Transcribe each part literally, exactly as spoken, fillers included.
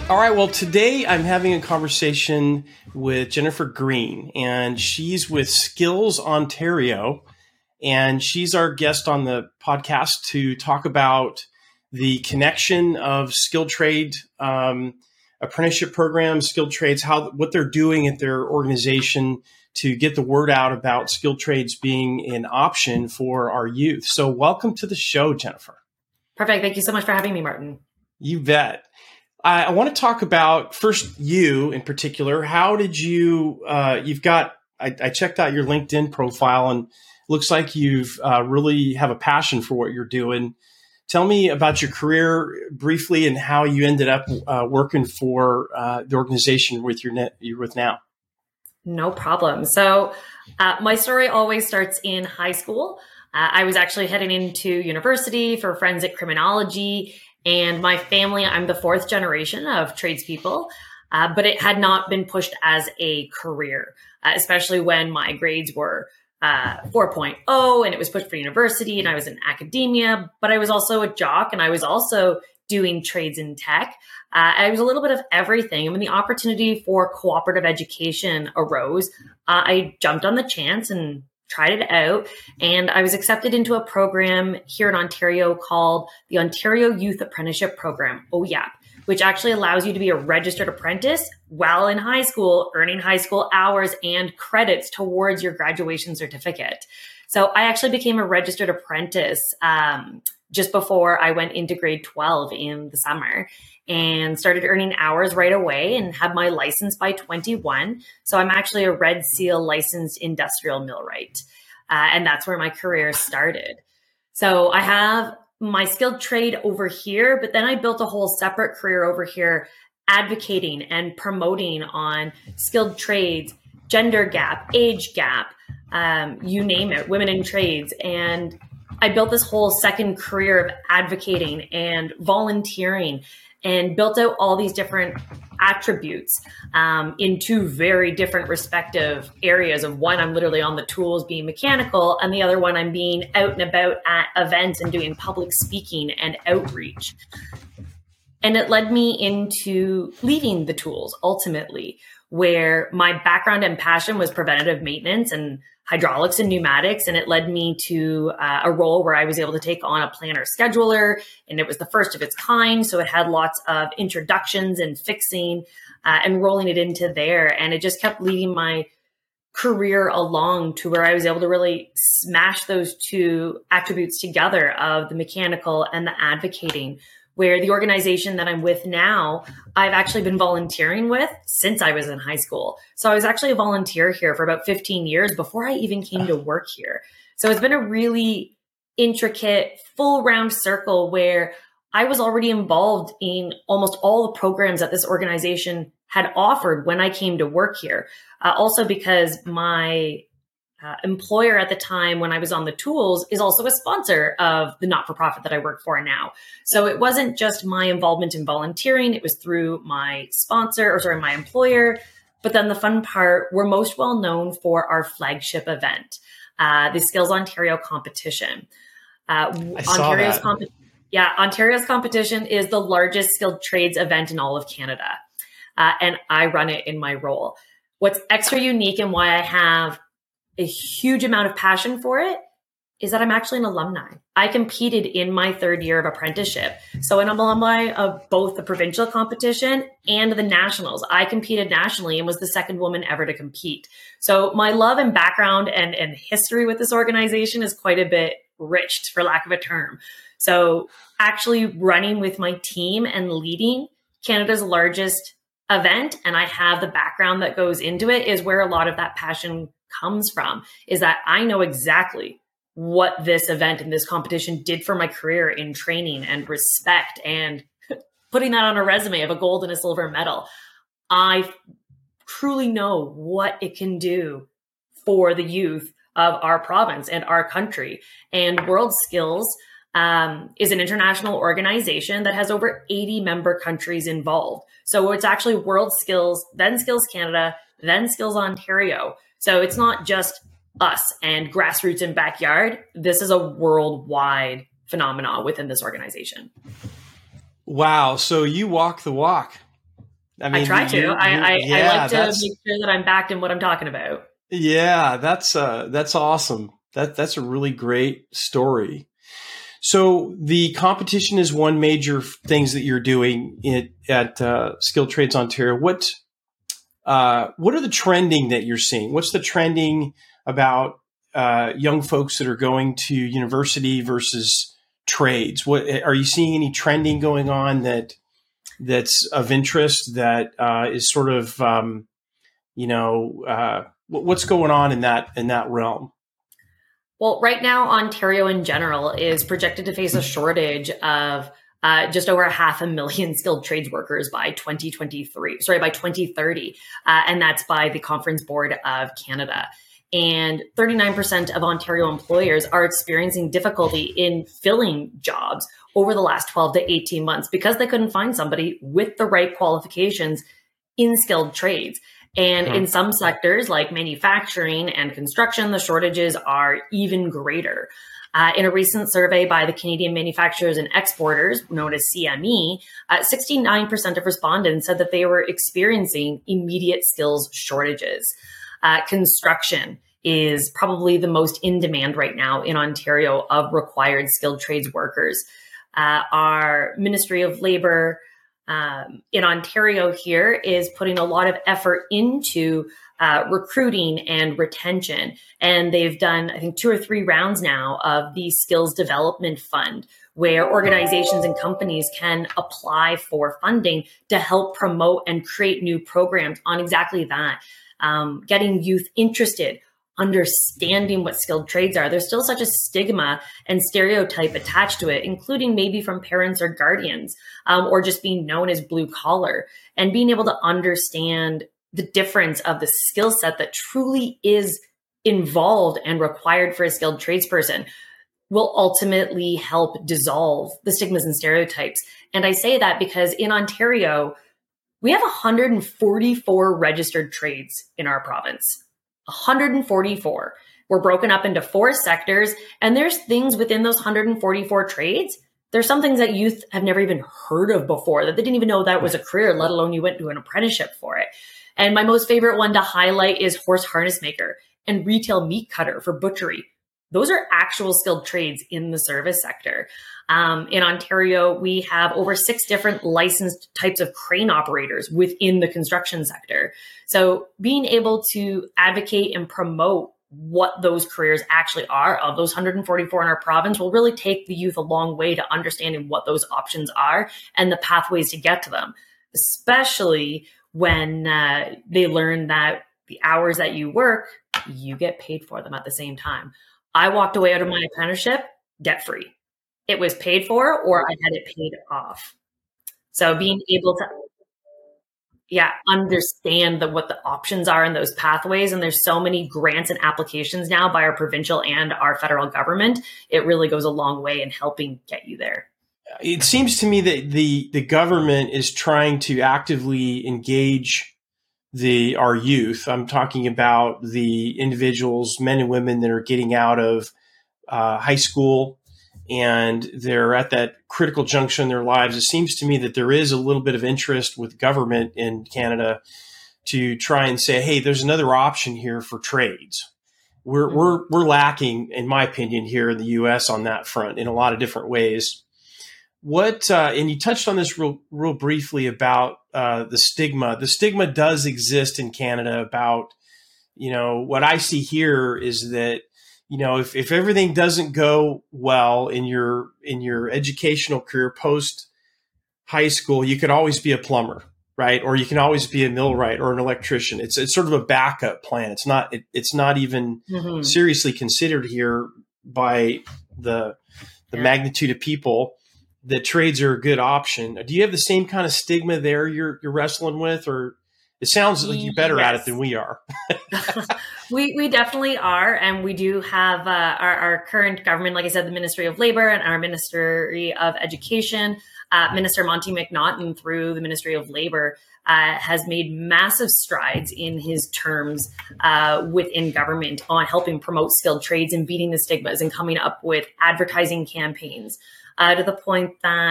All right, well, today I'm having a conversation with Jennifer Green, and she's with Skills Ontario, and she's our guest on the podcast to talk about the connection of skilled trade um, apprenticeship programs, skilled trades, how what they're doing at their organization to get the word out about skilled trades being an option for our youth. So welcome to the show, Jennifer. Perfect. Thank you so much for having me, Martin. You bet. I, I want to talk about first you in particular. How did you, uh, you've got, I, I checked out your LinkedIn profile and looks like you've uh, really have a passion for what you're doing. Tell me about your career briefly and how you ended up uh, working for uh, the organization with your net, you're with now. No problem. So uh, my story always starts in high school. Uh, I was actually heading into university for forensic criminology. And my family, I'm the fourth generation of tradespeople, uh, but it had not been pushed as a career, uh, especially when my grades were uh, four point oh and it was pushed for university and I was in academia, but I was also a jock and I was also doing trades in tech. Uh, I was a little bit of everything. And when the opportunity for cooperative education arose, uh, I jumped on the chance and tried it out, and I was accepted into a program here in Ontario called the Ontario Youth Apprenticeship Program, O Y A P, which actually allows you to be a registered apprentice while in high school, earning high school hours and credits towards your graduation certificate. So I actually became a registered apprentice um, just before I went into grade twelve in the summer, and started earning hours right away and had my license by twenty-one. So I'm actually a Red Seal licensed industrial millwright. Uh, and that's where my career started. So I have my skilled trade over here, but then I built a whole separate career over here advocating and promoting on skilled trades, gender gap, age gap, um, you name it, women in trades. And I built this whole second career of advocating and volunteering and built out all these different attributes um, in two very different respective areas of one, I'm literally on the tools being mechanical, and the other one, I'm being out and about at events and doing public speaking and outreach. And it led me into leading the tools ultimately, where my background and passion was preventative maintenance and hydraulics and pneumatics. And it led me to uh, a role where I was able to take on a planner scheduler, and it was the first of its kind. So it had lots of introductions and fixing uh, and rolling it into there. And it just kept leading my career along to where I was able to really smash those two attributes together of the mechanical and the advocating, where the organization that I'm with now, I've actually been volunteering with since I was in high school. So I was actually a volunteer here for about fifteen years before I even came to work here. So it's been a really intricate, full round circle where I was already involved in almost all the programs that this organization had offered when I came to work here. Uh, also because my Uh, employer at the time when I was on the tools is also a sponsor of the not-for-profit that I work for now. So it wasn't just my involvement in volunteering. It was through my sponsor or sorry, my employer. But then the fun part, we're most well known for our flagship event, uh, the Skills Ontario competition. Uh, I saw Ontario's that. comp- yeah, Ontario's competition is the largest skilled trades event in all of Canada. Uh, and I run it in my role. What's extra unique and why I have a huge amount of passion for it is that I'm actually an alumni. I competed in my third year of apprenticeship. So I'm an alumni of both the provincial competition and the nationals. I competed nationally and was the second woman ever to compete. So my love and background and, and history with this organization is quite a bit rich, for lack of a term. So actually running with my team and leading Canada's largest event, and I have the background that goes into it, is where a lot of that passion comes from, is that I know exactly what this event and this competition did for my career in training and respect and putting that on a resume of a gold and a silver medal. I truly know what it can do for the youth of our province and our country. And World Skills um, is an international organization that has over eighty member countries involved. So it's actually World Skills, then Skills Canada, then Skills Ontario. So it's not just us and grassroots and backyard. This is a worldwide phenomenon within this organization. Wow. So you walk the walk. I mean, I try to. you, I, you, I, yeah, I like to that's, make sure that I'm backed in what I'm talking about. yeah, that's uh, that's awesome. That that's a really great story. So the competition is one major things that you're doing it, at uh, Skilled Trades Ontario. What uh, what are the trending that you're seeing? What's the trending about uh, young folks that are going to university versus trades? What are you seeing? Any trending going on that that's of interest? That uh, is sort of um, you know uh, what's going on in that in that realm? Well, right now, Ontario in general is projected to face a shortage of uh, just over half a million skilled trades workers by twenty twenty-three, sorry, by twenty thirty. Uh, and that's by the Conference Board of Canada. And thirty-nine percent of Ontario employers are experiencing difficulty in filling jobs over the last twelve to eighteen months because they couldn't find somebody with the right qualifications in skilled trades. And in some sectors like manufacturing and construction, the shortages are even greater. Uh, in a recent survey by the Canadian Manufacturers and Exporters, known as C M E, uh, sixty-nine percent of respondents said that they were experiencing immediate skills shortages. Uh, construction is probably the most in demand right now in Ontario of required skilled trades workers. Uh, our Ministry of Labour Um, in Ontario here is putting a lot of effort into uh, recruiting and retention. And they've done, I think, two or three rounds now of the Skills Development Fund, where organizations and companies can apply for funding to help promote and create new programs on exactly that, um, getting youth interested, understanding what skilled trades are. There's still such a stigma and stereotype attached to it, including maybe from parents or guardians, um, or just being known as blue collar, and being able to understand the difference of the skill set that truly is involved and required for a skilled tradesperson will ultimately help dissolve the stigmas and stereotypes. And I say that because in Ontario, we have one hundred forty-four registered trades in our province. one hundred forty-four. We're broken up into four sectors, and there's things within those one hundred forty-four trades. There's some things that youth have never even heard of before, that they didn't even know that was a career, let alone you went to an apprenticeship for it. And my most favorite one to highlight is horse harness maker and retail meat cutter for butchery. Those are actual skilled trades in the service sector. Um, in Ontario, we have over six different licensed types of crane operators within the construction sector. So being able to advocate and promote what those careers actually are of those one hundred forty-four in our province will really take the youth a long way to understanding what those options are and the pathways to get to them, especially when uh, they learn that the hours that you work, you get paid for them at the same time. I walked away out of my apprenticeship debt-free. It was paid for, or I had it paid off. So being able to, yeah, understand the, what the options are in those pathways. And there's so many grants and applications now by our provincial and our federal government. It really goes a long way in helping get you there. It seems to me that the, the government is trying to actively engage the our youth. I'm talking about the individuals, men and women that are getting out of uh, high school and they're at that critical junction in their lives. It seems to me that there is a little bit of interest with government in Canada to try and say, hey, there's another option here for trades. We're, mm-hmm. we're, we're lacking, in my opinion, here in the U S on that front in a lot of different ways. What, uh, and you touched on this real, real briefly about uh, the stigma. The stigma does exist in Canada about, you know, what I see here is that, you know, if, if everything doesn't go well in your, in your educational career post high school, you could always be a plumber, right? Or you can always be a millwright or an electrician. It's, it's sort of a backup plan. It's not, it, it's not even mm-hmm. seriously considered here by the, the yeah. magnitude of people that trades are a good option. Do you have the same kind of stigma there you're, you're wrestling with, or it sounds like you're better yes. at it than we are? we we definitely are. And we do have uh, our, our current government, like I said, the Ministry of Labour and our Ministry of Education, uh, Minister Monty McNaughton through the Ministry of Labour uh, has made massive strides in his terms uh, within government on helping promote skilled trades and beating the stigmas and coming up with advertising campaigns. Uh, to the point that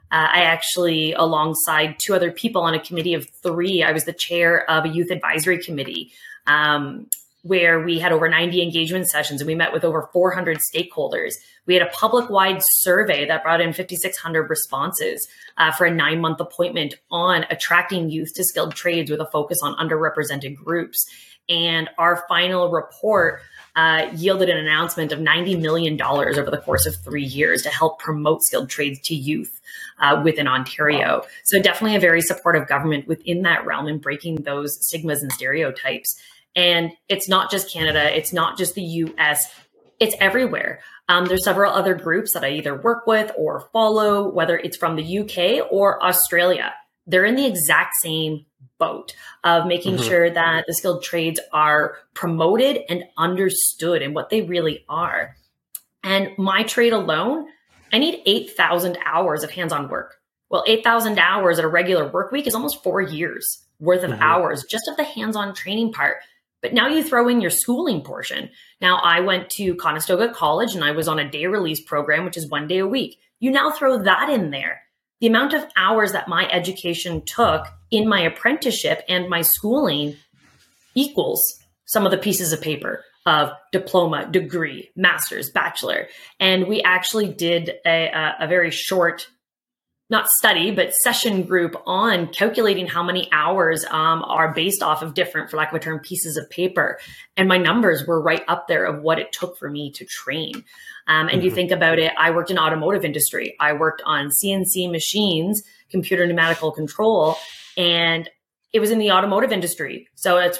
Uh, I actually, alongside two other people on a committee of three, I was the chair of a youth advisory committee um, where we had over ninety engagement sessions and we met with over four hundred stakeholders. We had a public-wide survey that brought in fifty-six hundred responses uh, for a nine-month appointment on attracting youth to skilled trades with a focus on underrepresented groups. And our final report uh, yielded an announcement of ninety million dollars over the course of three years to help promote skilled trades to youth uh, within Ontario. Wow. So definitely a very supportive government within that realm and breaking those stigmas and stereotypes. And it's not just Canada, it's not just the U S, it's everywhere. Um, there's several other groups that I either work with or follow, whether it's from the U K or Australia. They're in the exact same boat of making mm-hmm. sure that the skilled trades are promoted and understood and what they really are. And my trade alone, I need eight thousand hours of hands-on work. Well, eight thousand hours at a regular work week is almost four years worth of mm-hmm. hours just of the hands-on training part. But now you throw in your schooling portion. Now I went to Conestoga College and I was on a day release program, which is one day a week. You now throw that in there. The amount of hours that my education took in my apprenticeship and my schooling equals some of the pieces of paper of diploma, degree, master's, bachelor. And we actually did a, a, a very short, not study, but session group on calculating how many hours um, are based off of different, for lack of a term, pieces of paper. And my numbers were right up there of what it took for me to train. Um, and mm-hmm. you think about it, I worked in automotive industry. I worked on C N C machines, computer pneumatical control, and it was in the automotive industry. So it's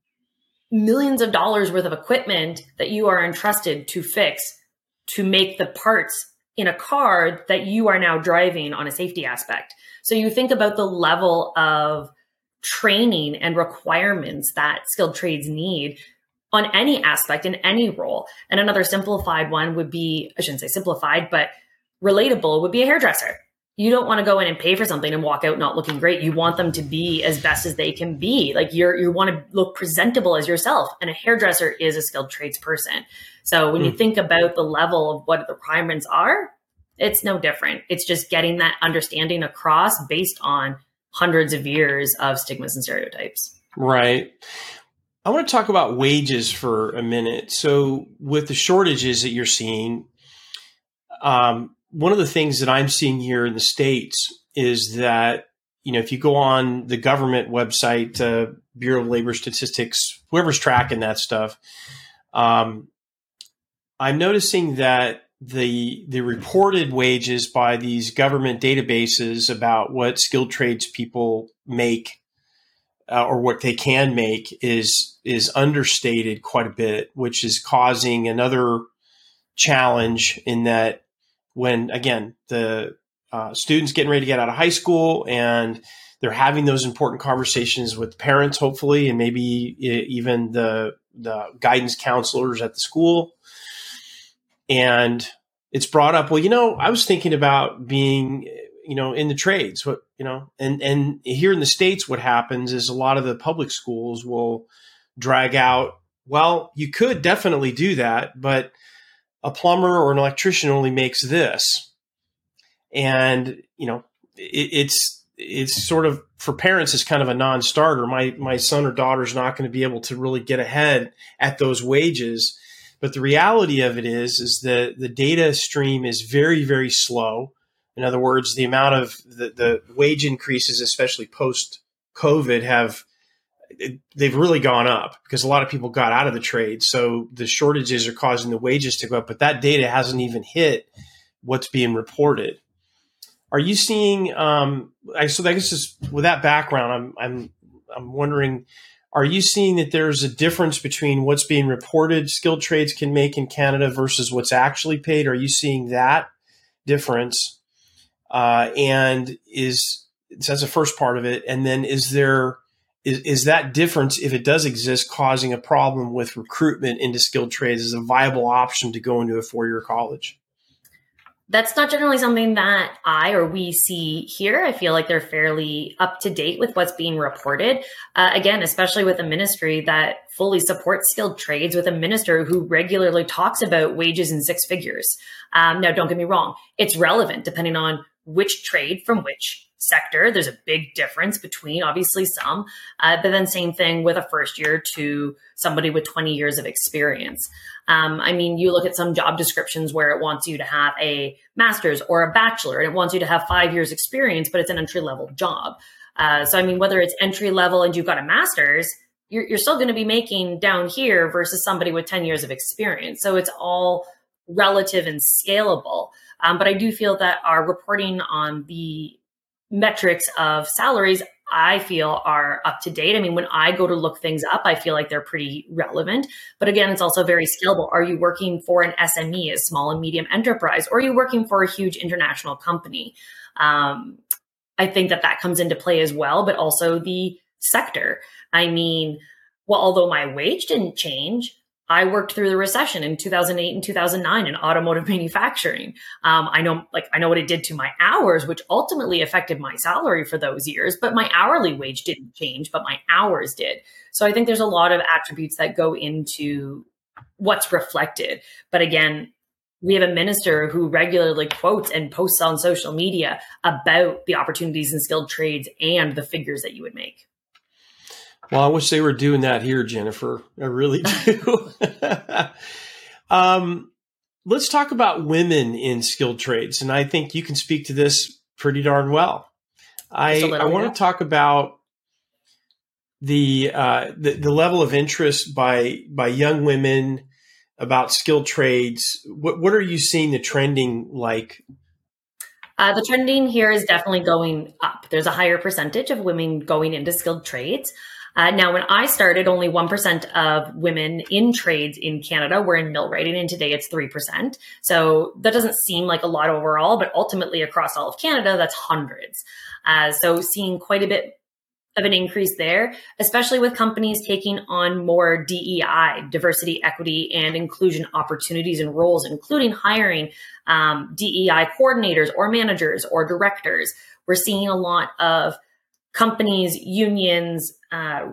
millions of dollars worth of equipment that you are entrusted to fix, to make the parts in a car that you are now driving on a safety aspect. So you think about the level of training and requirements that skilled trades need on any aspect in any role. And another simplified one would be, I shouldn't say simplified, but relatable would be a hairdresser. You don't want to go in and pay for something and walk out not looking great. You want them to be as best as they can be. Like you're, you want to look presentable as yourself. And a hairdresser is a skilled trades person. So when mm. you think about the level of what the requirements are, it's no different. It's just getting that understanding across based on hundreds of years of stigmas and stereotypes. Right. I want to talk about wages for a minute. So with the shortages that you're seeing, um, one of the things that I'm seeing here in the States is that, you know, if you go on the government website, uh, Bureau of Labor Statistics, whoever's tracking that stuff, um, I'm noticing that the the reported wages by these government databases about what skilled trades people make uh, or what they can make is is understated quite a bit, which is causing another challenge in that when, again, the uh, students getting ready to get out of high school and they're having those important conversations with parents, hopefully, and maybe even the the guidance counselors at the school. And it's brought up, well, you know, I was thinking about being, you know, in the trades, what, you know, and, and here in the States, what happens is a lot of the public schools will drag out, well, you could definitely do that, but a plumber or an electrician only makes this. And, you know, it, it's, it's sort of, for parents, it's kind of a non-starter. My, my son or daughter is not going to be able to really get ahead at those wages. But the reality of it is, is that the data stream is very, very slow. In other words, the amount of the, the wage increases, especially post-COVID, have they've really gone up because a lot of people got out of the trade. So the shortages are causing the wages to go up, but that data hasn't even hit what's being reported. Are you seeing? Um, I, so I guess just with that background, I'm I'm I'm wondering. Are you seeing that there's a difference between what's being reported skilled trades can make in Canada versus what's actually paid? Are you seeing that difference? Uh, and is so that's the first part of it. And then is there is, is that difference, if it does exist, causing a problem with recruitment into skilled trades as a viable option to go into a four-year college? That's not generally something that I or we see here. I feel like they're fairly up to date with what's being reported. Uh, again, especially with a ministry that fully supports skilled trades, with a minister who regularly talks about wages in six figures. Um, now, don't get me wrong. It's relevant depending on which trade from which sector. There's a big difference between obviously some, uh, but then same thing with a first year to somebody with twenty years of experience. Um, I mean, you look at some job descriptions where it wants you to have a master's or a bachelor, and it wants you to have five years experience, but it's an entry level job. Uh, so, I mean, whether it's entry level and you've got a master's, you're, you're still going to be making down here versus somebody with ten years of experience. So it's all relative and scalable. Um, but I do feel that our reporting on the metrics of salaries, I feel, are up to date. I mean, when I go to look things up, I feel like they're pretty relevant. But again, it's also very scalable. Are you working for an S M E, a small and medium enterprise, or are you working for a huge international company? Um, I think that that comes into play as well, but also the sector. I mean, well, although my wage didn't change, I worked through the recession in two thousand eight and two thousand nine in automotive manufacturing. Um, I know, like, I know what it did to my hours, which ultimately affected my salary for those years, but my hourly wage didn't change, but my hours did. So I think there's a lot of attributes that go into what's reflected. But again, we have a minister who regularly quotes and posts on social media about the opportunities in skilled trades and the figures that you would make. Well, I wish they were doing that here, Jennifer. I really do. um, let's talk about women in skilled trades. And I think you can speak to this pretty darn well. I, I want to talk about the, uh, the the level of interest by by young women about skilled trades. What, what are you seeing the trending like? Uh, the trending here is definitely going up. There's a higher percentage of women going into skilled trades. Uh, now, when I started, only one percent of women in trades in Canada were in millwrighting, and today it's three percent. So that doesn't seem like a lot overall, but ultimately across all of Canada, that's hundreds. Uh, so seeing quite a bit of an increase there, especially with companies taking on more D E I, diversity, equity, and inclusion opportunities and roles, including hiring um, D E I coordinators or managers or directors. We're seeing a lot of companies, unions, uh,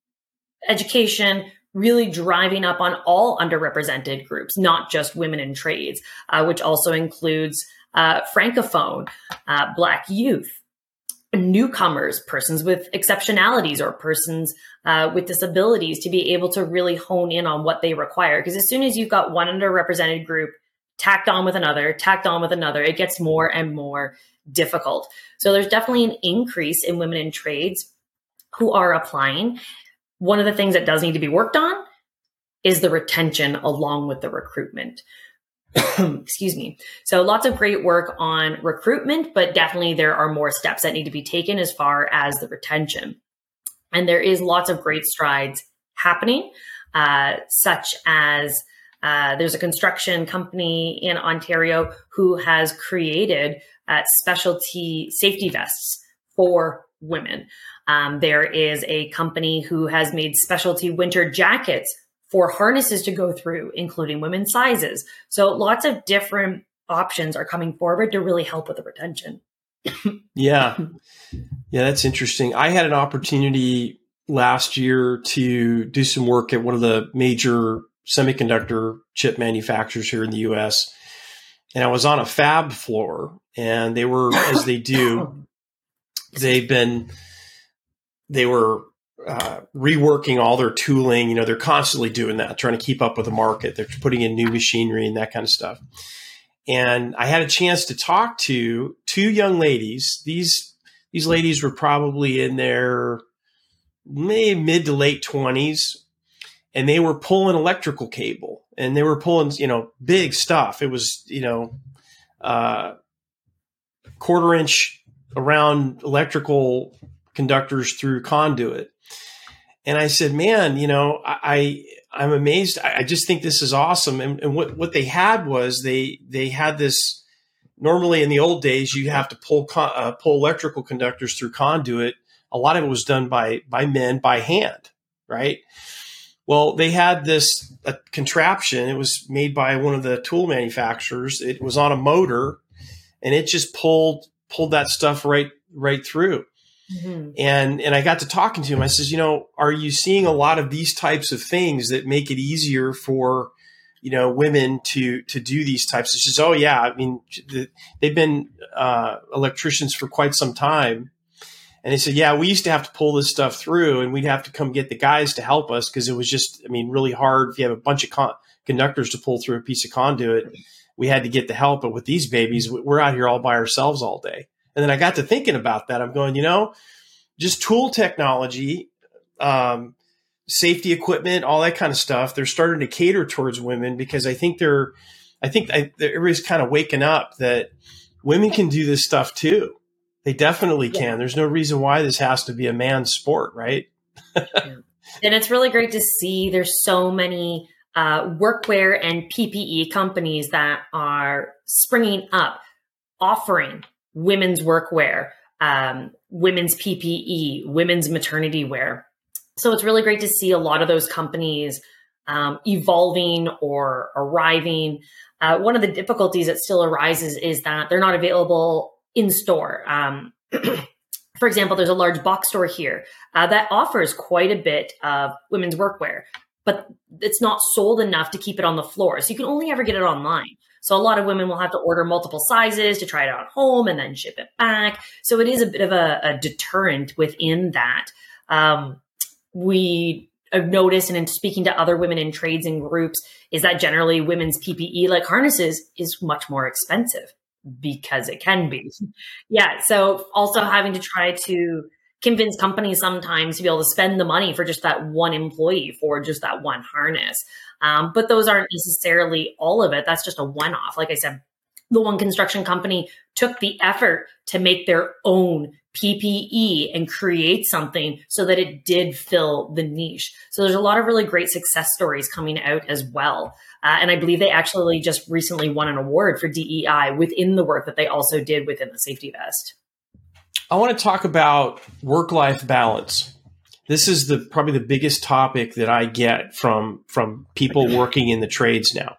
education, really driving up on all underrepresented groups, not just women in trades, uh, which also includes uh, Francophone, uh, Black youth, newcomers, persons with exceptionalities, or persons uh, with disabilities, to be able to really hone in on what they require. Because as soon as you've got one underrepresented group tacked on with another, tacked on with another, it gets more and more difficult. So there's definitely an increase in women in trades who are applying. One of the things that does need to be worked on is the retention along with the recruitment. Excuse me. So lots of great work on recruitment, but definitely there are more steps that need to be taken as far as the retention. And there is lots of great strides happening, uh, such as uh, there's a construction company in Ontario who has created uh, specialty safety vests for women. Um, there is a company who has made specialty winter jackets for harnesses to go through, including women's sizes. So lots of different options are coming forward to really help with the retention. Yeah. Yeah, that's interesting. I had an opportunity last year to do some work at one of the major semiconductor chip manufacturers here in the U S. And I was on a fab floor, and they were, as they do, they've been, they were uh, reworking all their tooling. You know, they're constantly doing that, trying to keep up with the market. They're putting in new machinery and that kind of stuff. And I had a chance to talk to two young ladies. These, these ladies were probably in their maybe mid to late twenties, and they were pulling electrical cable, and they were pulling, you know, big stuff. It was, you know, uh, quarter inch around electrical conductors through conduit. And I said, man, you know, I, I I'm amazed. I, I just think this is awesome. And, and what, what they had was they, they had this, normally in the old days, you have to pull, con, uh, pull electrical conductors through conduit. A lot of it was done by, by men by hand, right? Well, they had this a contraption. It was made by one of the tool manufacturers. It was on a motor, and it just pulled, pulled that stuff right, right through. Mm-hmm. And, and I got to talking to him. I says, you know, are you seeing a lot of these types of things that make it easier for you know, women to to do these types. It's just, oh yeah, I mean, the, they've been uh, electricians for quite some time, and they said, yeah, we used to have to pull this stuff through, and we'd have to come get the guys to help us because it was just, I mean, really hard if you have a bunch of con- conductors to pull through a piece of conduit. We had to get the help, but with these babies, we're out here all by ourselves all day. And then I got to thinking about that. I'm going, you know, just tool technology. Um, safety equipment, all that kind of stuff. They're starting to cater towards women because I think they're, I think I, everybody's kind of waking up that women can do this stuff too. They definitely can. Yeah. There's no reason why this has to be a man's sport, right? Yeah. And it's really great to see there's so many uh, workwear and P P E companies that are springing up, offering women's workwear, um, women's P P E, women's maternity wear. So it's really great to see a lot of those companies um, evolving or arriving. Uh, one of the difficulties that still arises is that they're not available in store. Um, for example, there's a large box store here uh, that offers quite a bit of women's workwear, but it's not sold enough to keep it on the floor. So you can only ever get it online. So a lot of women will have to order multiple sizes to try it out at home and then ship it back. So it is a bit of a, a deterrent within that. Um, we have noticed, and in speaking to other women in trades and groups, is that generally women's P P E, like harnesses, is much more expensive because it can be. Yeah. So also having to try to convince companies sometimes to be able to spend the money for just that one employee for just that one harness. Um, but those aren't necessarily all of it. That's just a one-off. Like I said, the one construction company took the effort to make their own P P E and create something so that it did fill the niche. So there's a lot of really great success stories coming out as well. Uh, and I believe they actually just recently won an award for D E I within the work that they also did within the safety vest. I want to talk about work-life balance. This is the probably the biggest topic that I get from, from people working in the trades now.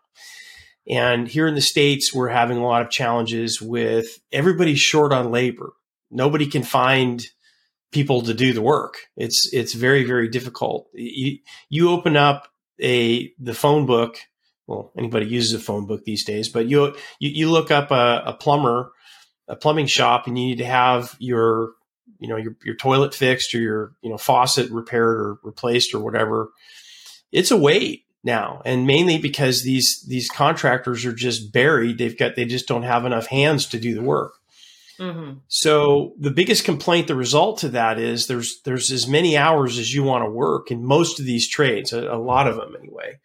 And here in the States, we're having a lot of challenges with everybody's short on labor. Nobody can find people to do the work. It's it's very, very difficult. You, you open up a the phone book. Well, anybody uses a phone book these days, but you you, you look up a, a plumber, a plumbing shop, and you need to have your you know your your toilet fixed or your you know faucet repaired or replaced or whatever. It's a wait now, and mainly because these these contractors are just buried. They've got they just don't have enough hands to do the work. Mm-hmm. So the biggest complaint, the result to that is there's there's as many hours as you want to work in most of these trades, a, a lot of them anyway.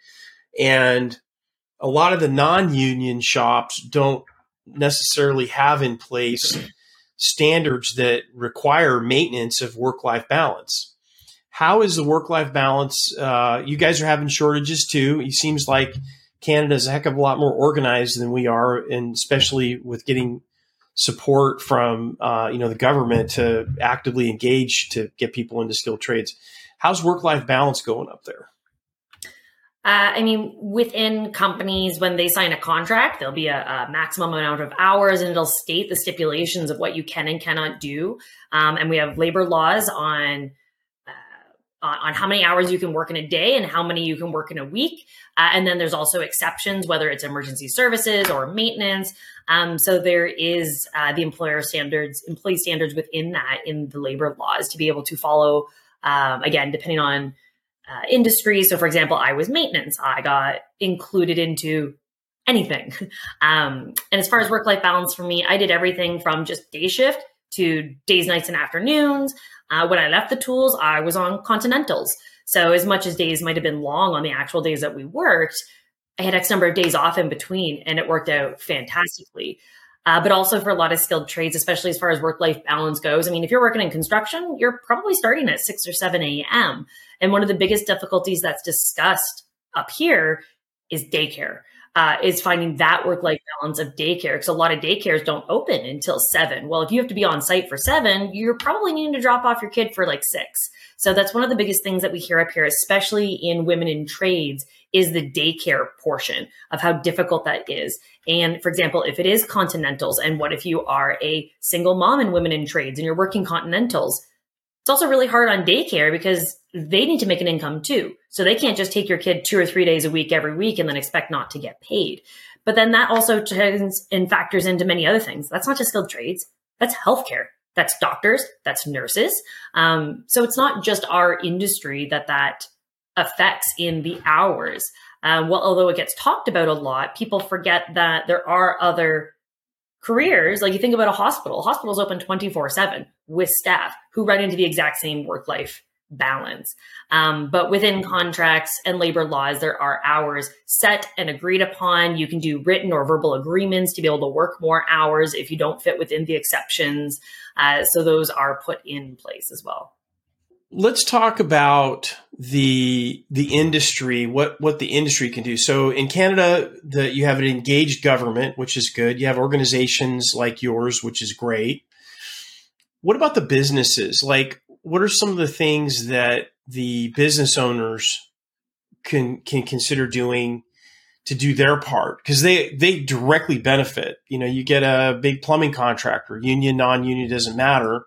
And a lot of the non-union shops don't necessarily have in place standards that require maintenance of work-life balance. How is the work-life balance? Uh, you guys are having shortages too. It seems like Canada's a heck of a lot more organized than we are, and especially with getting support from uh, you know the government to actively engage to get people into skilled trades. How's work-life balance going up there? Uh, I mean, within companies, when they sign a contract, there'll be a, a maximum amount of hours, and it'll state the stipulations of what you can and cannot do. Um, and we have labor laws on on how many hours you can work in a day and how many you can work in a week. Uh, and then there's also exceptions, whether it's emergency services or maintenance. Um, so there is uh, the employer standards, employee standards within that in the labor laws to be able to follow, um, again, depending on uh, industry. So for example, I was maintenance. I got included into anything. Um, and as far as work-life balance for me, I did everything from just day shift to days, nights, and afternoons. Uh, when I left the tools, I was on continentals. So as much as days might have been long on the actual days that we worked, I had X number of days off in between, and it worked out fantastically. Uh, but also for a lot of skilled trades, especially as far as work-life balance goes. I mean, if you're working in construction, you're probably starting at six or seven a.m. And one of the biggest difficulties that's discussed up here is daycare. Uh, is finding that work-life balance of daycare, because a lot of daycares don't open until seven. Well, if you have to be on site for seven, you're probably needing to drop off your kid for like six. So that's one of the biggest things that we hear up here, especially in women in trades, is the daycare portion of how difficult that is. And for example, if it is continentals, and what if you are a single mom in women in trades and you're working continentals, It's also really hard on daycare because they need to make an income too. So they can't just take your kid two or three days a week every week and then expect not to get paid. But then that also turns and factors into many other things. That's not just skilled trades. That's healthcare. That's doctors. That's nurses. Um, so it's not just our industry that that affects in the hours. Uh, well, although it gets talked about a lot, people forget that there are other careers. Like you think about a hospital. Hospitals open twenty-four seven with staff who run into the exact same work-life balance. Um, but within contracts and labor laws, there are hours set and agreed upon. You can do written or verbal agreements to be able to work more hours if you don't fit within the exceptions. Uh, so those are put in place as well. Let's talk about the the industry, what what the industry can do. So in Canada, the, you have an engaged government, which is good. You have organizations like yours, which is great. What about the businesses? Like, what are some of the things that the business owners can can consider doing to do their part? Because they they directly benefit. You know, you get a big plumbing contractor, union, non-union, doesn't matter,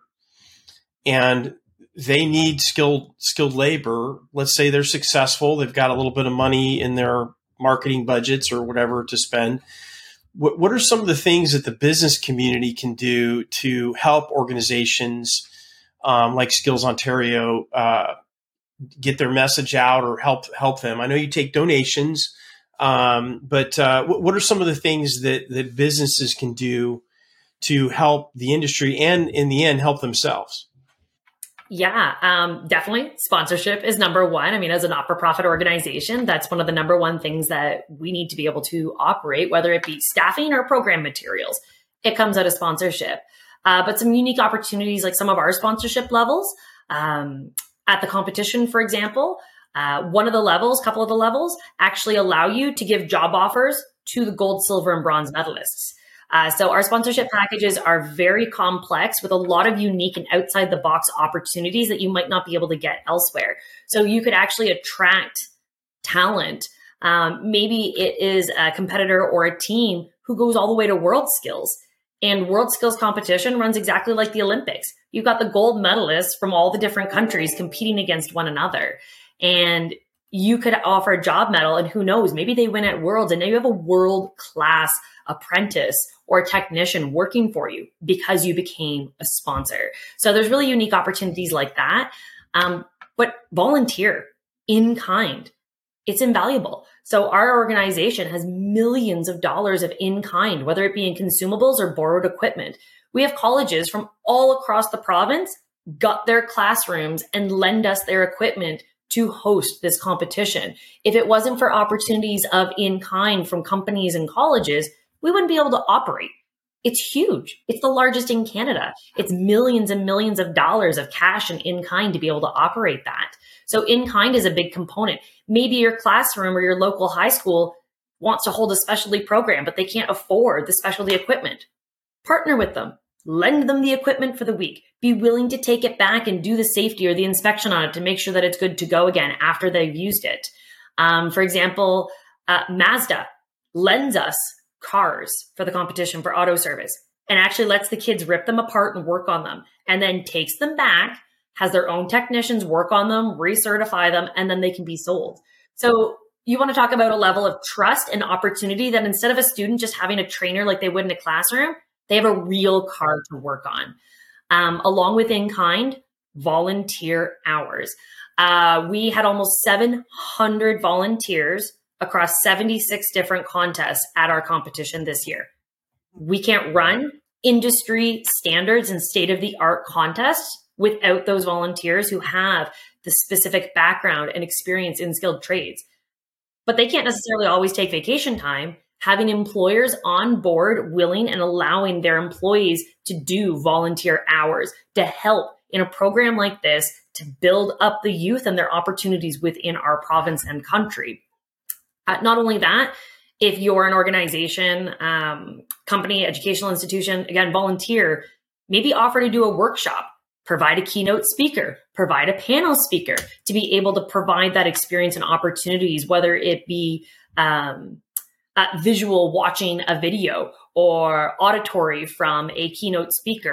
and they need skilled skilled labor. Let's say they're successful. They've got a little bit of money in their marketing budgets or whatever to spend. What, what are some of the things that the business community can do to help organizations um, like Skills Ontario uh, get their message out or help help them? I know you take donations, um, but uh, what, what are some of the things that, that businesses can do to help the industry and, in the end, help themselves? Yeah, um, definitely. Sponsorship is number one. I mean, as a not-for-profit organization, that's one of the number one things that we need to be able to operate, whether it be staffing or program materials. It comes out of sponsorship. Uh, but some unique opportunities, like some of our sponsorship levels, um, at the competition, for example, uh, one of the levels, couple of the levels, actually allow you to give job offers to the gold, silver, and bronze medalists. Uh, so our sponsorship packages are very complex with a lot of unique and outside the box opportunities that you might not be able to get elsewhere. So you could actually attract talent. Um, maybe it is a competitor or a team who goes all the way to World Skills, and World Skills competition runs exactly like the Olympics. You've got the gold medalists from all the different countries competing against one another. And you could offer a job medal, and who knows, maybe they win at Worlds, and now you have a world-class apprentice or technician working for you because you became a sponsor. So there's really unique opportunities like that. Um, but volunteer in kind, it's invaluable. So our organization has millions of dollars of in kind, whether it be in consumables or borrowed equipment. We have colleges from all across the province gut their classrooms and lend us their equipment to host this competition. If it wasn't for opportunities of in kind from companies and colleges, we wouldn't be able to operate. It's huge. It's the largest in Canada. It's millions and millions of dollars of cash and in kind to be able to operate that. So in kind is a big component. Maybe your classroom or your local high school wants to hold a specialty program, but they can't afford the specialty equipment. Partner with them. Lend them the equipment for the week. Be willing to take it back and do the safety or the inspection on it to make sure that it's good to go again after they've used it. Um, for example, uh, Mazda lends us cars for the competition for auto service and actually lets the kids rip them apart and work on them, and then takes them back, has their own technicians work on them, recertify them, and then they can be sold. So you want to talk about a level of trust and opportunity that instead of a student just having a trainer like they would in a classroom, they have a real car to work on. Um, along with in-kind, volunteer hours. Uh, we had almost seven hundred volunteers across seventy-six different contests at our competition this year. We can't run industry standards and state-of-the-art contests without those volunteers who have the specific background and experience in skilled trades. But they can't necessarily always take vacation time. Having employers on board willing and allowing their employees to do volunteer hours to help in a program like this to build up the youth and their opportunities within our province and country. Uh, not only that, if you're an organization, um, company, educational institution, again, volunteer, maybe offer to do a workshop, provide a keynote speaker, provide a panel speaker to be able to provide that experience and opportunities, whether it be um, uh, visual watching a video or auditory from a keynote speaker,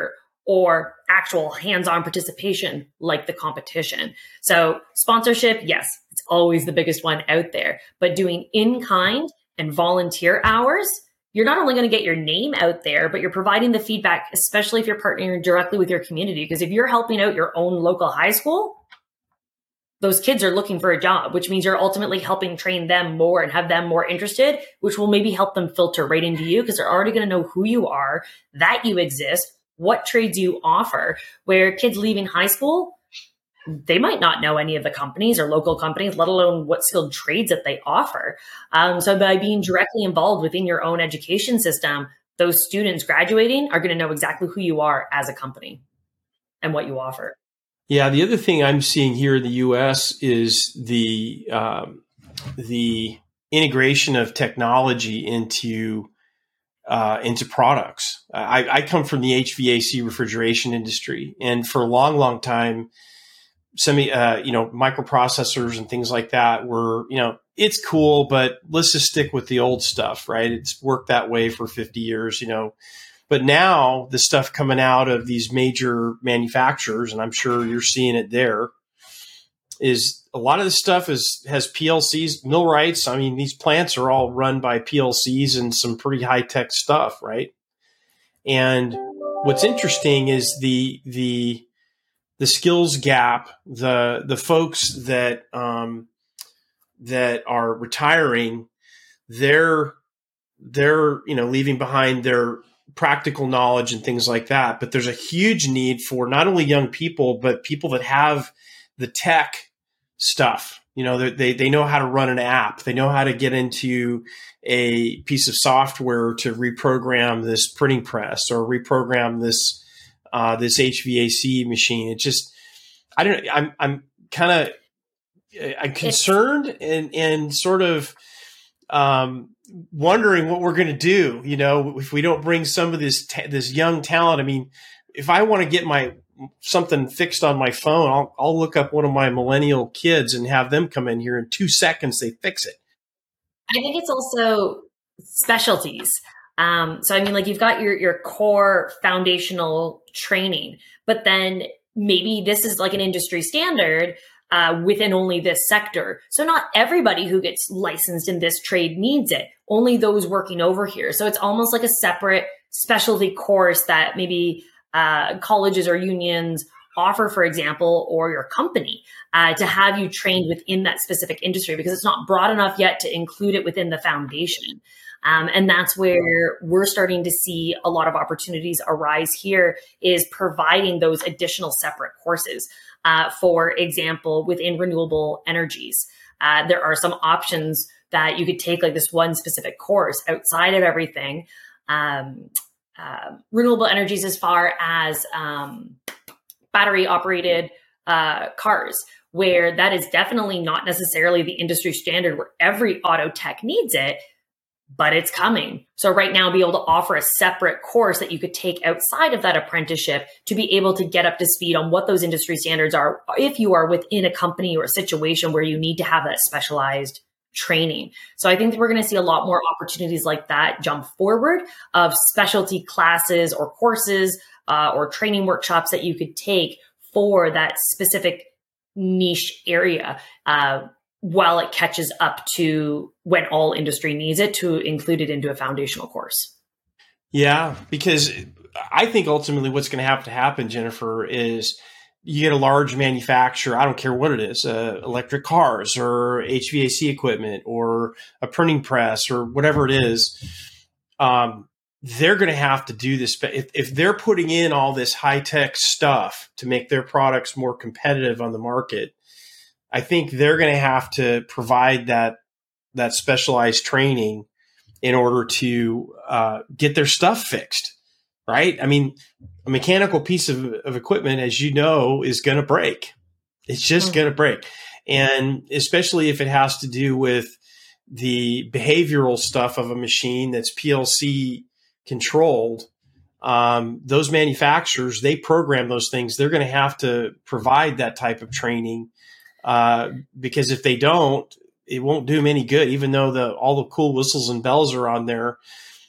or actual hands-on participation like the competition. So sponsorship, yes, it's always the biggest one out there, but doing in-kind and volunteer hours, you're not only going to get your name out there, but you're providing the feedback, especially if you're partnering directly with your community. Because if you're helping out your own local high school, those kids are looking for a job, which means you're ultimately helping train them more and have them more interested, which will maybe help them filter right into you because they're already going to know who you are, that you exist, what trades you offer. Where kids leaving high school, they might not know any of the companies or local companies, let alone what skilled trades that they offer. Um, so by being directly involved within your own education system, those students graduating are going to know exactly who you are as a company and what you offer. Yeah, the other thing I'm seeing here in the U S is the um, the integration of technology into Uh, into products. I, I come from the H V A C refrigeration industry, and for a long, long time, semi, uh, you know, microprocessors and things like that were, you know, it's cool, but let's just stick with the old stuff, right? It's worked that way for fifty years, you know. But now the stuff coming out of these major manufacturers, and I'm sure you're seeing it there, is a lot of the stuff is has P L Cs, millwrights. I mean, these plants are all run by P L Cs and some pretty high tech stuff, right? And what's interesting is the the the skills gap. The the folks that um, that are retiring, they're they're you know leaving behind their practical knowledge and things like that. But there's a huge need for not only young people, but people that have the tech stuff. You know, they, they know how to run an app. They know how to get into a piece of software to reprogram this printing press or reprogram this, uh, this H V A C machine. It just, I don't know. I'm, I'm kind of, I'm concerned and, and sort of, um, wondering what we're going to do, you know, if we don't bring some of this, ta- this young talent. I mean, if I want to get my, something fixed on my phone, I'll, I'll look up one of my millennial kids and have them come in here in two seconds. They fix it. I think it's also specialties. Um, so, I mean, like you've got your, your core foundational training, but then maybe this is like an industry standard uh, within only this sector. So not everybody who gets licensed in this trade needs it, only those working over here. So it's almost like a separate specialty course that maybe uh, colleges or unions offer, for example, or your company uh, to have you trained within that specific industry, because it's not broad enough yet to include it within the foundation. Um, and that's where we're starting to see a lot of opportunities arise here, is providing those additional separate courses. Uh, for example, within renewable energies, uh, there are some options that you could take, like this one specific course outside of everything. Um, uh, renewable energies as far as um, battery operated uh, cars, where that is definitely not necessarily the industry standard where every auto tech needs it, but it's coming. So right now, be able to offer a separate course that you could take outside of that apprenticeship to be able to get up to speed on what those industry standards are, if you are within a company or a situation where you need to have that specialized training. So I think that we're going to see a lot more opportunities like that jump forward, of specialty classes or courses uh, or training workshops that you could take for that specific niche area, uh, while it catches up to when all industry needs it, to include it into a foundational course. Yeah, because I think ultimately what's going to have to happen, Jennifer, is you get a large manufacturer, I don't care what it is, uh, electric cars or H V A C equipment or a printing press or whatever it is. Um, they're going to have to do this. If, if they're putting in all this high-tech stuff to make their products more competitive on the market, I think they're going to have to provide that that specialized training in order to uh, get their stuff fixed, right? I mean, a mechanical piece of, of equipment, as you know, is going to break. It's just mm-hmm. going to break. And especially if it has to do with the behavioral stuff of a machine that's P L C controlled, um, those manufacturers, they program those things. They're going to have to provide that type of training. Uh, because if they don't, it won't do them any good. Even though the all the cool whistles and bells are on there,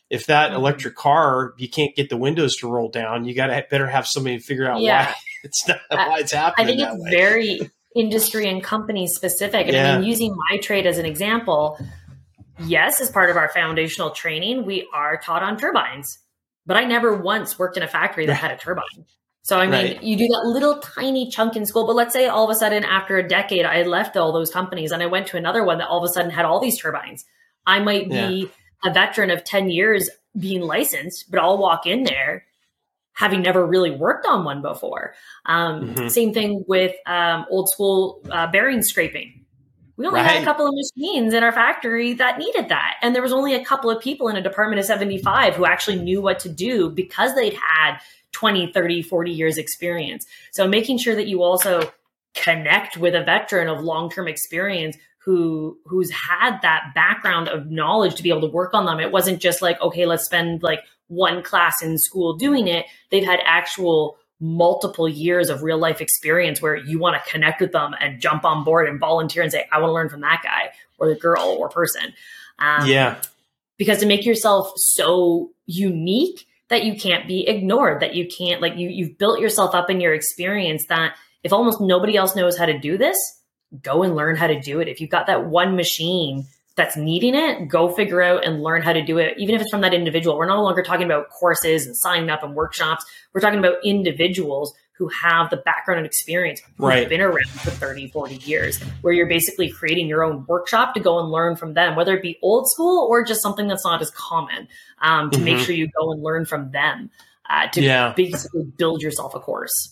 if that Mm-hmm. electric car, you can't get the windows to roll down, you got to better have somebody figure out Yeah. why it's not, why it's happening I think that it's way. very industry and company specific. And Yeah. I mean, using my trade as an example, yes, as part of our foundational training, we are taught on turbines, but I never once worked in a factory that had a turbine. So, I mean, Right. you do that little tiny chunk in school, but let's say all of a sudden after a decade, I left all those companies and I went to another one that all of a sudden had all these turbines. I might be a veteran of ten years being licensed, but I'll walk in there having never really worked on one before. Um, Mhm. Same thing with um, old school uh, bearing scraping. We only had Right. a couple of machines in our factory that needed that. And there was only a couple of people in a department of seventy-five who actually knew what to do because they'd had twenty, thirty, forty years experience. So making sure that you also connect with a veteran of long-term experience who who's had that background of knowledge to be able to work on them. It wasn't just like, okay, let's spend like one class in school doing it. They've had actual multiple years of real life experience where you want to connect with them and jump on board and volunteer and say, I want to learn from that guy or the girl or person. Um, Yeah. Because to make yourself so unique that you can't be ignored, that you can't, like you, you've built yourself up in your experience that if almost nobody else knows how to do this, go and learn how to do it. If you've got that one machine that's needing it, go figure out and learn how to do it. Even if it's from that individual, we're no longer talking about courses and signing up and workshops. We're talking about individuals who have the background and experience, who've Right. been around for thirty, forty years, where you're basically creating your own workshop to go and learn from them, whether it be old school or just something that's not as common, um, to Mhm. make sure you go and learn from them, uh, to Yeah. basically build yourself a course.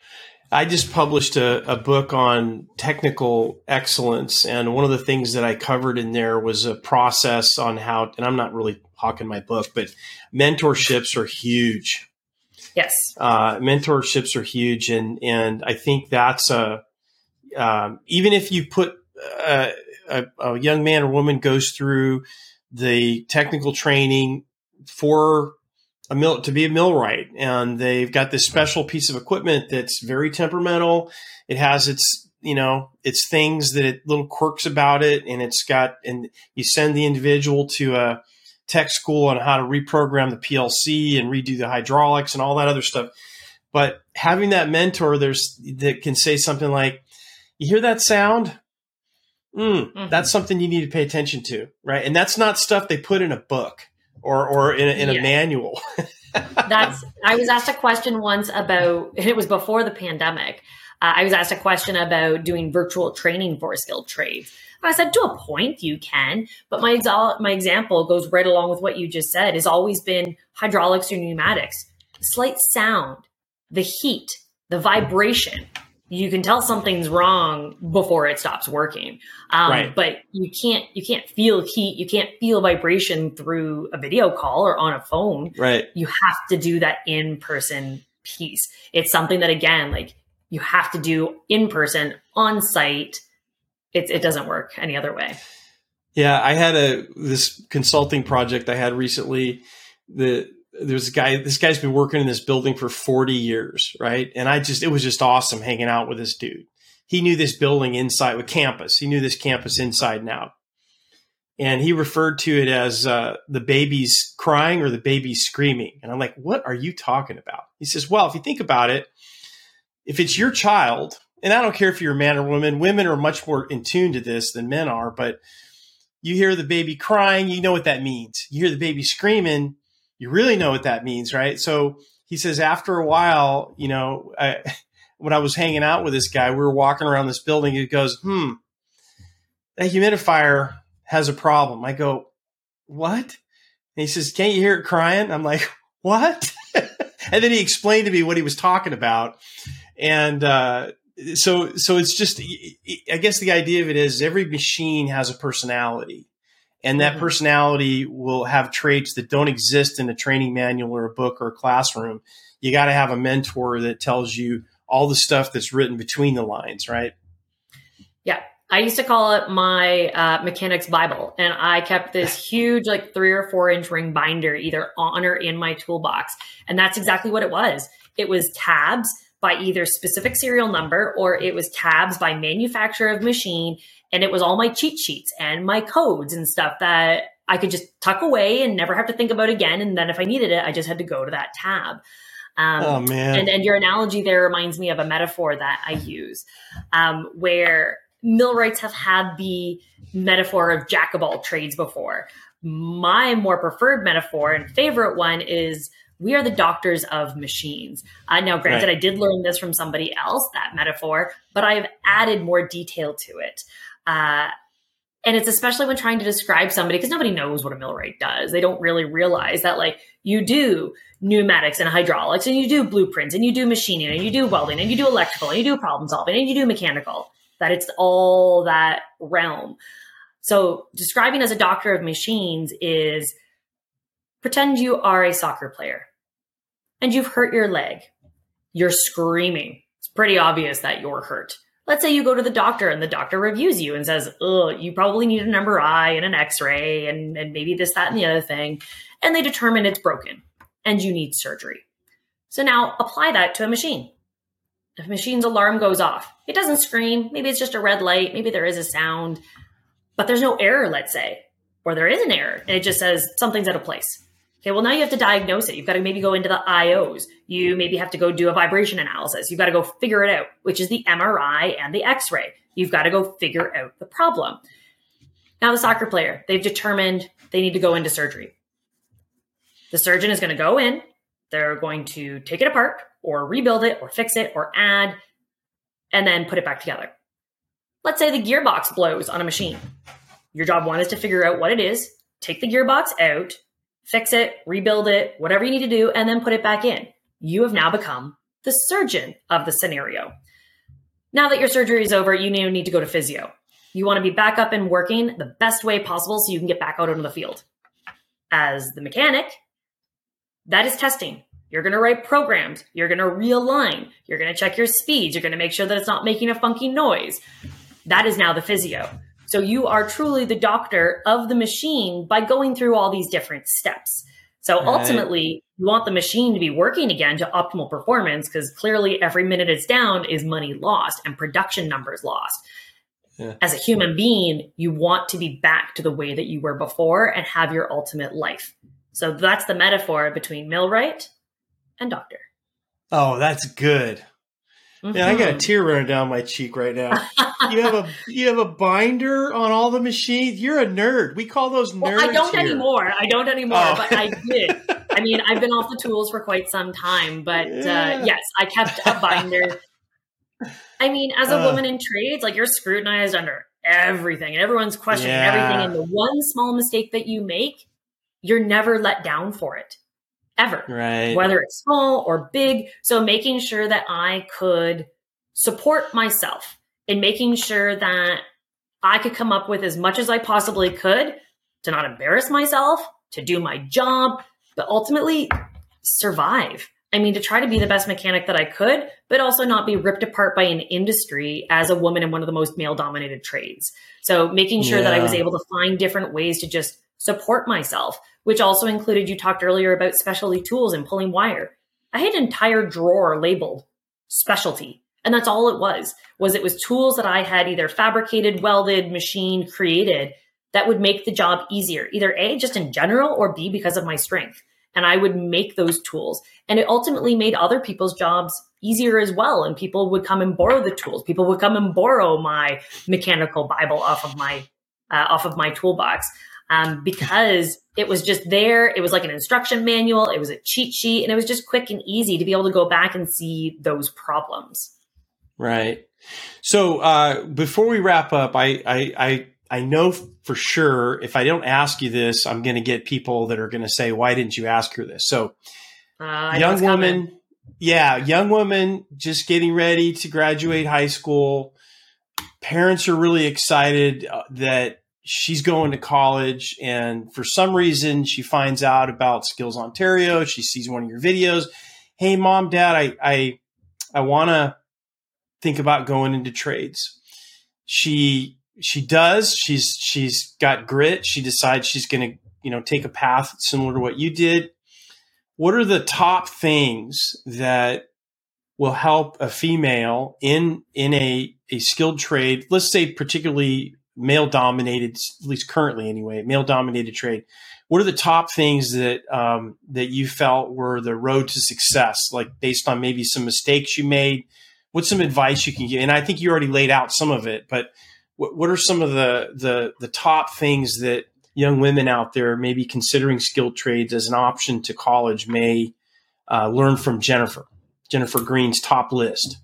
I just published a, a book on technical excellence. And one of the things that I covered in there was a process on how, and I'm not really hawking my book, but mentorships are huge. Yes. Uh, mentorships are huge. And, and I think that's a, um, even if you put a, a, a young man or woman goes through the technical training for a mill to be a millwright, and they've got this special piece of equipment that's very temperamental. It has its, you know, its things that it little quirks about it. And it's got, and you send the individual to a tech school on how to reprogram the P L C and redo the hydraulics and all that other stuff. But having that mentor, there's that can say something like, you hear that sound? Mm, Mhm. That's something you need to pay attention to. Right. And that's not stuff they put in a book or, or in a, in a Yeah. manual. That's, I was asked a question once about, and it was before the pandemic. Uh, I was asked a question about doing virtual training for skilled trades. And I said, to a point, you can, but my exa- my example goes right along with what you just said. Has always been hydraulics or pneumatics. Slight sound, the heat, the vibration. You can tell something's wrong before it stops working. Um, Right. But you can't you can't feel heat, you can't feel vibration through a video call or on a phone. Right. You have to do that in-person piece. It's something that, again, like you have to do in person, on site. It, it doesn't work any other way. Yeah, I had a this consulting project I had recently. The there's a guy. This guy's been working in this building for forty years, right? And I just it was just awesome hanging out with this dude. He knew this building inside, with campus. He knew this campus inside and out. And he referred to it as uh, the baby's crying or the baby's screaming. And I'm like, what are you talking about? He says, well, if you think about it, if it's your child, and I don't care if you're a man or woman, women are much more in tune to this than men are, but you hear the baby crying, you know what that means. You hear the baby screaming, you really know what that means, right? So he says, after a while, you know, I, when I was hanging out with this guy, we were walking around this building. He goes, hmm, that humidifier has a problem. I go, what? And he says, can't you hear it crying? I'm like, what? And then he explained to me what he was talking about. And, uh, so, so it's just, I guess the idea of it is every machine has a personality, and that Mhm. personality will have traits that don't exist in a training manual or a book or a classroom. You got to have a mentor that tells you all the stuff that's written between the lines, right? Yeah. I used to call it my uh, mechanics Bible, and I kept this huge, like three or four inch ring binder either on or in my toolbox. And that's exactly what it was. It was tabs by either specific serial number, or it was tabs by manufacturer of machine. And it was all my cheat sheets and my codes and stuff that I could just tuck away and never have to think about it again. And then if I needed it, I just had to go to that tab. Um, oh, man. And, and your analogy there reminds me of a metaphor that I use, um, where millwrights have had the metaphor of jack of all trades before. My more preferred metaphor and favorite one is we are the doctors of machines. Uh, now, granted, right. I did learn this from somebody else, that metaphor, but I've added more detail to it. Uh, and it's especially when trying to describe somebody, because nobody knows what a millwright does. They don't really realize that, like, you do pneumatics and hydraulics, and you do blueprints, and you do machining, and you do welding, and you do electrical, and you do problem solving, and you do mechanical. That it's all that realm. So describing as a doctor of machines is pretend you are a soccer player and you've hurt your leg. You're screaming. It's pretty obvious that you're hurt. Let's say you go to the doctor and the doctor reviews you and says, oh, you probably need an M R I and an X-ray and, and maybe this, that, and the other thing. And they determine it's broken and you need surgery. So now apply that to a machine. If a machine's alarm goes off, it doesn't scream. Maybe it's just a red light. Maybe there is a sound, but there's no error, let's say, or there is an error and it just says something's out of place. Okay, well, now you have to diagnose it. You've got to maybe go into the I Os. You maybe have to go do a vibration analysis. You've got to go figure it out, which is the M R I and the X-ray. You've got to go figure out the problem. Now, the soccer player, they've determined they need to go into surgery. The surgeon is going to go in. They're going to take it apart or rebuild it or fix it or add and then put it back together. Let's say the gearbox blows on a machine. Your job one is to figure out what it is, take the gearbox out, fix it, rebuild it, whatever you need to do, and then put it back in. You have now become the surgeon of the scenario. Now that your surgery is over, you need to go to physio. You want to be back up and working the best way possible so you can get back out into the field. As the mechanic, that is testing. You're going to write programs. You're going to realign. You're going to check your speeds. You're going to make sure that it's not making a funky noise. That is now the physio. So you are truly the doctor of the machine by going through all these different steps. So right. ultimately, you want the machine to be working again to optimal performance because clearly every minute it's down is money lost and production numbers lost. Yeah. As a human being, you want to be back to the way that you were before and have your ultimate life. So that's the metaphor between millwright and doctor. Oh, that's good. Mm-hmm. Yeah, I got a tear running down my cheek right now. You have a you have a binder on all the machines. You're a nerd. We call those nerds. Well, I don't here. anymore. I don't anymore, oh. but I did. I mean, I've been off the tools for quite some time, but yeah. uh, yes, I kept a binder. I mean, as a uh, woman in trades, like you're scrutinized under everything, and everyone's questioning yeah. everything. And the one small mistake that you make, you're never let down for it. Ever, right? Whether it's small or big. So making sure that I could support myself and making sure that I could come up with as much as I possibly could to not embarrass myself, to do my job, but ultimately survive. I mean, to try to be the best mechanic that I could, but also not be ripped apart by an industry as a woman in one of the most male-dominated trades. So making sure yeah. that I was able to find different ways to just support myself, which also included, you talked earlier about specialty tools and pulling wire. I had an entire drawer labeled specialty. And that's all it was, was it was tools that I had either fabricated, welded, machined, created that would make the job easier, either A, just in general, or B, because of my strength. And I would make those tools. And it ultimately made other people's jobs easier as well. And people would come and borrow the tools. People would come and borrow my mechanical Bible off of my, uh, off of my toolbox. Um, because it was just there. It was like an instruction manual. It was a cheat sheet, and it was just quick and easy to be able to go back and see those problems. Right. So, uh, before we wrap up, I, I, I, I know for sure if I don't ask you this, I'm going to get people that are going to say, why didn't you ask her this? So uh, young woman, coming. yeah, young woman just getting ready to graduate high school. Parents are really excited that she's going to college, and for some reason she finds out about Skills Ontario. She sees one of your videos. Hey, mom, dad, I, I, I want to think about going into trades. She, she does, she's, she's got grit. She decides she's going to, you know, take a path similar to what you did. What are the top things that will help a female in, in a, a skilled trade? Let's say particularly male dominated, at least currently anyway, male dominated trade. What are the top things that um, that you felt were the road to success, like based on maybe some mistakes you made? What's some advice you can give? And I think you already laid out some of it, but what, what are some of the, the the top things that young women out there maybe considering skilled trades as an option to college may uh, learn from Jennifer, Jennifer Green's top list?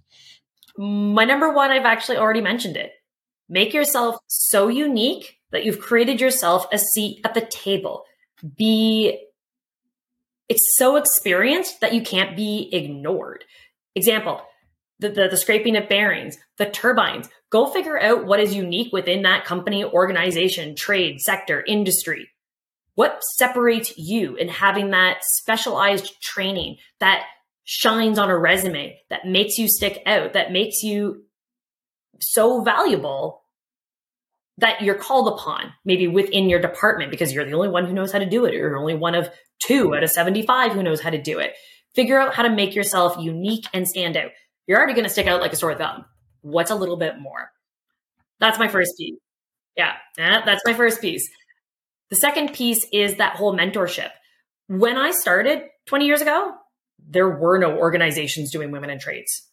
My number one, I've actually already mentioned it. Make yourself so unique that you've created yourself a seat at the table. Be it's so experienced that you can't be ignored. Example, the, the, the scraping of bearings, the turbines. Go figure out what is unique within that company, organization, trade, sector, industry. What separates you in having that specialized training that shines on a resume, that makes you stick out, that makes you so valuable that you're called upon maybe within your department because you're the only one who knows how to do it. Or you're only one of two out of seventy-five who knows how to do it. Figure out how to make yourself unique and stand out. You're already going to stick out like a sore thumb. What's a little bit more? That's my first piece. Yeah, that's my first piece. The second piece is that whole mentorship. When I started twenty years ago, there were no organizations doing women in trades.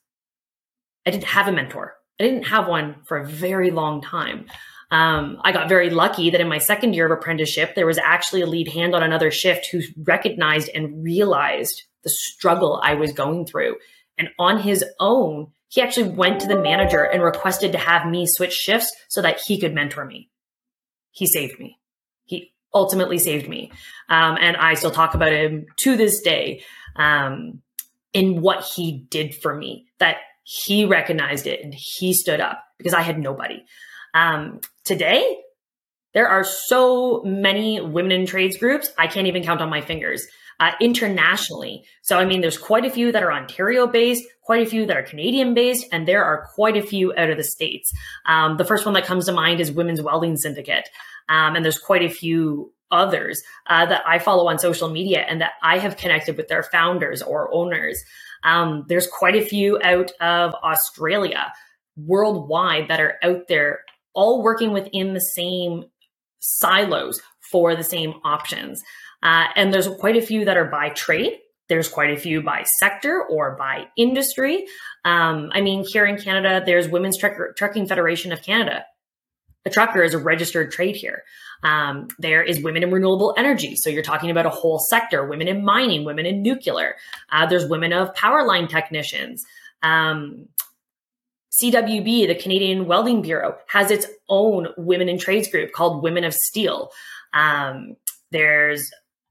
I didn't have a mentor. I didn't have one for a very long time. Um, I got very lucky that in my second year of apprenticeship, there was actually a lead hand on another shift who recognized and realized the struggle I was going through. And on his own, he actually went to the manager and requested to have me switch shifts so that he could mentor me. He saved me. He ultimately saved me. Um, and I still talk about him to this day um, in what he did for me, that he recognized it and he stood up because I had nobody. Um, today, there are so many women in trades groups, I can't even count on my fingers. Uh, internationally. So, I mean, there's quite a few that are Ontario based, quite a few that are Canadian based, and there are quite a few out of the States. Um, the first one that comes to mind is Women's Welding Syndicate. Um, and there's quite a few others uh, that I follow on social media and that I have connected with their founders or owners. Um, there's quite a few out of Australia, worldwide, that are out there all working within the same silos for the same options. Uh, and there's quite a few that are by trade. There's quite a few by sector or by industry. Um, I mean, here in Canada, there's Women's Trucker, Trucking Federation of Canada. A trucker is a registered trade here. Um, there is women in renewable energy. So you're talking about a whole sector, women in mining, women in nuclear. Uh, there's women of power line technicians. Um, C W B, the Canadian Welding Bureau, has its own women in trades group called Women of Steel. Um, there's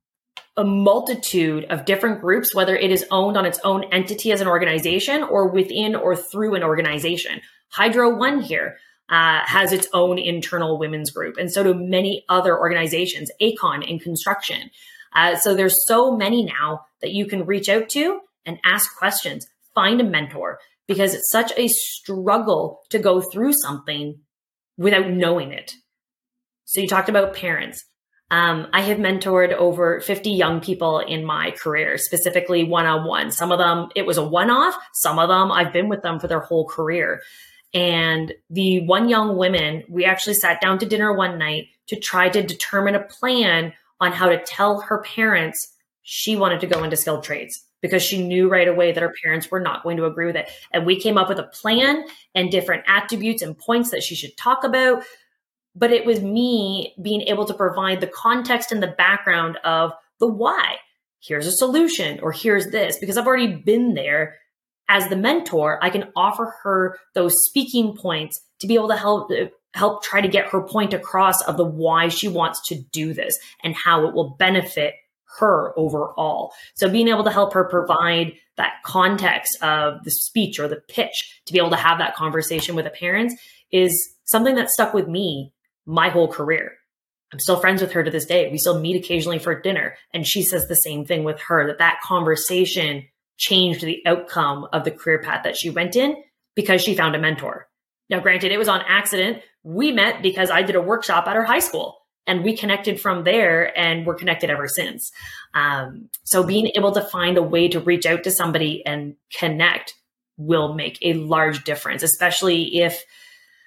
a multitude of different groups, whether it is owned on its own entity as an organization or within or through an organization. Hydro One here uh, has its own internal women's group, and so do many other organizations, Aecon in construction. Uh, so there's so many now that you can reach out to and ask questions, find a mentor, because it's such a struggle to go through something without knowing it. So you talked about parents. Um, I have mentored over fifty young people in my career, specifically one-on-one. Some of them, it was a one-off. Some of them, I've been with them for their whole career. And the one young woman, we actually sat down to dinner one night to try to determine a plan on how to tell her parents she wanted to go into skilled trades, because she knew right away that her parents were not going to agree with it. And we came up with a plan and different attributes and points that she should talk about. But it was me being able to provide the context and the background of the why. Here's a solution, or here's this, because I've already been there. As the mentor, I can offer her those speaking points to be able to help help try to get her point across of the why she wants to do this and how it will benefit her overall. So being able to help her provide that context of the speech or the pitch to be able to have that conversation with the parents is something that stuck with me my whole career. I'm still friends with her to this day. We still meet occasionally for dinner. And she says the same thing with her, that that conversation changed the outcome of the career path that she went in because she found a mentor. Now, granted, it was on accident. We met because I did a workshop at her high school and we connected from there, and we're connected ever since. Um, so being able to find a way to reach out to somebody and connect will make a large difference, especially if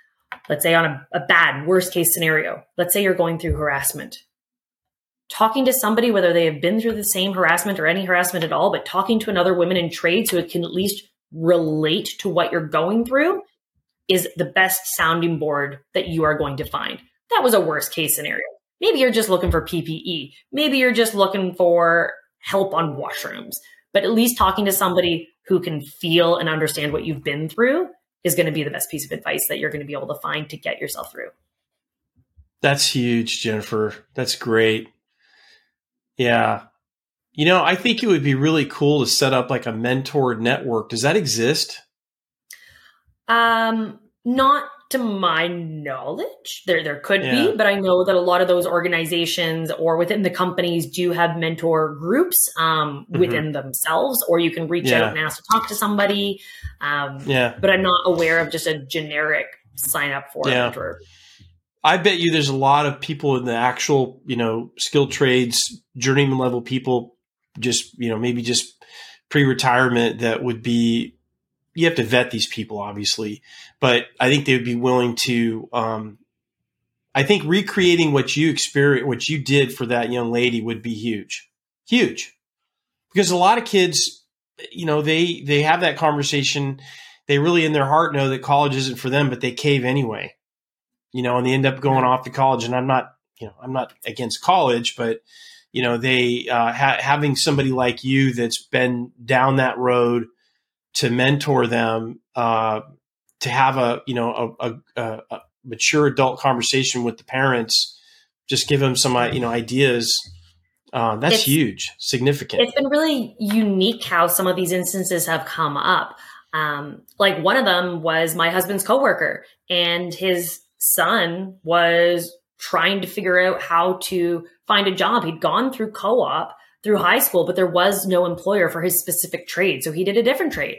let's say on a, a bad worst case scenario, let's say you're going through harassment. Talking to somebody, whether they have been through the same harassment or any harassment at all, but talking to another woman in trade so it can at least relate to what you're going through is the best sounding board that you are going to find. That was a worst case scenario. Maybe you're just looking for P P E. Maybe you're just looking for help on washrooms. But at least talking to somebody who can feel and understand what you've been through is going to be the best piece of advice that you're going to be able to find to get yourself through. That's huge, Jennifer. That's great. Yeah. You know, I think it would be really cool to set up like a mentor network. Does that exist? Um, not to my knowledge. There, there could Yeah. be, but I know that a lot of those organizations or within the companies do have mentor groups um, Mhm. within themselves, or you can reach Yeah. out and ask to talk to somebody. Um, Yeah. but I'm not aware of just a generic sign up for Yeah. a mentor. I bet you there's a lot of people in the actual, you know, skilled trades, journeyman level people, just, you know, maybe just pre-retirement that would be, you have to vet these people, obviously, but I think they would be willing to, um, I think recreating what you experienced, what you did for that young lady would be huge, huge, because a lot of kids, you know, they, they have that conversation. They really in their heart know that college isn't for them, but they cave anyway. You know, and they end up going off to college. And I'm not, you know, I'm not against college, but, you know, they, uh, ha- having somebody like you that's been down that road to mentor them, uh, to have a, you know, a, a, a mature adult conversation with the parents, just give them some, you know, ideas. Uh, that's It's- huge, significant. It's been really unique how some of these instances have come up. Um, like one of them was my husband's coworker, and his son was trying to figure out how to find a job. He'd gone through co-op through high school, but there was no employer for his specific trade. So he did a different trade.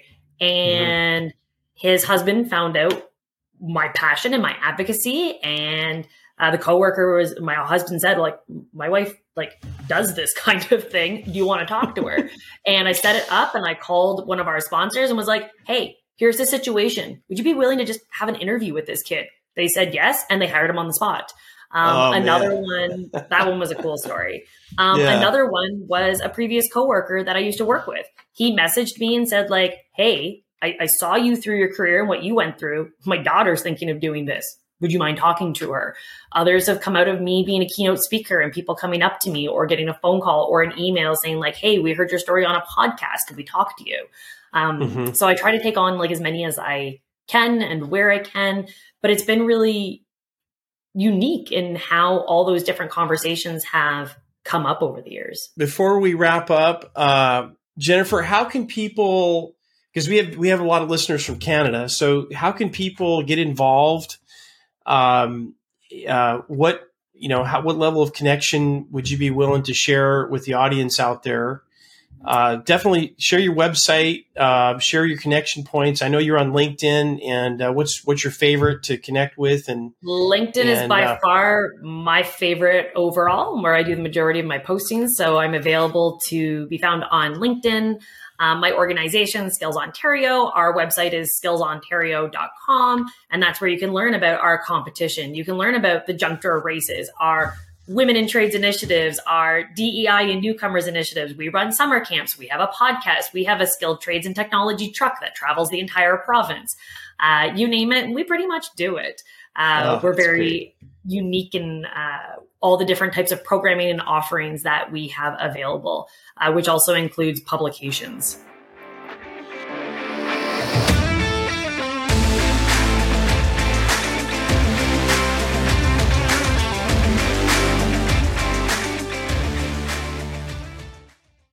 And mm-hmm. his husband found out my passion and my advocacy. And uh, the coworker was, my husband said, like, my wife like does this kind of thing. Do you want to talk to her? And I set it up and I called one of our sponsors and was like, hey, here's the situation. Would you be willing to just have an interview with this kid? They said yes, and they hired him on the spot. Um, oh, another one, that one was a cool story. Um, Yeah. Another one was a previous coworker that I used to work with. He messaged me and said, like, hey, I, I saw you through your career and what you went through. My daughter's thinking of doing this. Would you mind talking to her? Others have come out of me being a keynote speaker and people coming up to me or getting a phone call or an email saying like, hey, we heard your story on a podcast. Could we talk to you? Um, Mhm. So I try to take on like as many as I can and where I can, but it's been really unique in how all those different conversations have come up over the years. Before we wrap up, uh, Jennifer, how can people, because we have we have a lot of listeners from Canada, so how can people get involved? Um, uh, what you know, how, what level of connection would you be willing to share with the audience out there? Uh, definitely share your website, uh, share your connection points. I know you're on LinkedIn, and uh, what's what's your favorite to connect with? And LinkedIn and, is by uh, far my favorite overall, where I do the majority of my postings. So I'm available to be found on LinkedIn. Um, my organization, Skills Ontario, our website is skills ontario dot com, and that's where you can learn about our competition. You can learn about the junk drawer races, our Women in Trades initiatives, our D E I and newcomers initiatives. We run summer camps. We have a podcast. We have a skilled trades and technology truck that travels the entire province. Uh, you name it, and we pretty much do it. Uh, Oh, we're that's very great. unique in uh, all the different types of programming and offerings that we have available, uh, which also includes publications.